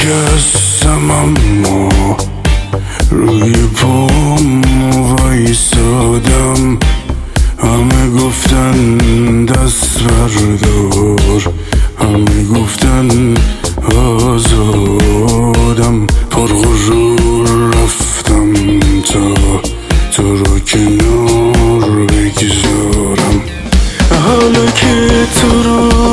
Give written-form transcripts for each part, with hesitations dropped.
شکستم اما روی پام وایسادم. همه گفتن دست بردار، همه گفتن آزادم. پرغرور رفتم تا تو رو کنار بگذارم. حالا که تو رو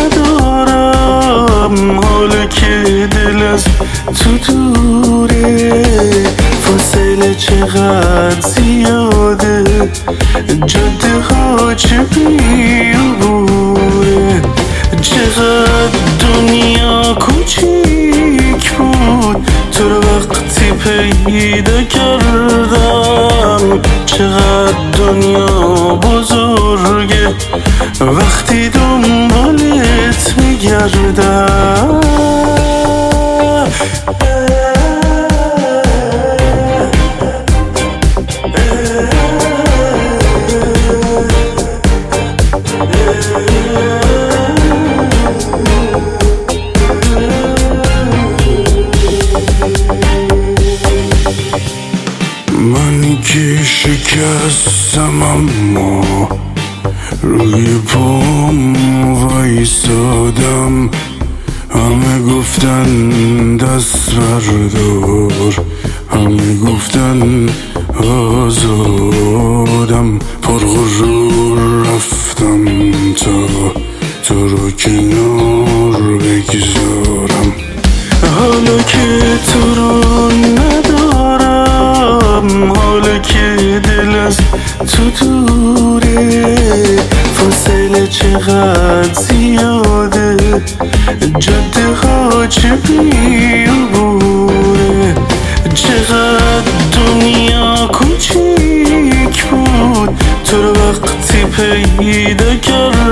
ندارم، حالا که دل از تو دوره، فاصله چقدر زیاده، جاده ها چه بیابونه. چقدر دنیا کوچیک بود تو رو وقتی پیدا کردم، چقدر دنیا بزرگه وقتی دنبالت میگردم. منی که شکستم اما روی پام وایسادم. همه گفتن دست بردار، همه گفتن آزادم. پرغرور رفتم تا تو رو کنار بگذارم. حالا که تو رو ندارم، حالا که دل از تو دوره، فاصله چقدر زیاده، جاده ها چه بیابونه. چقدر دنیا کوچیک بود تو رو وقتی پیدا کردم،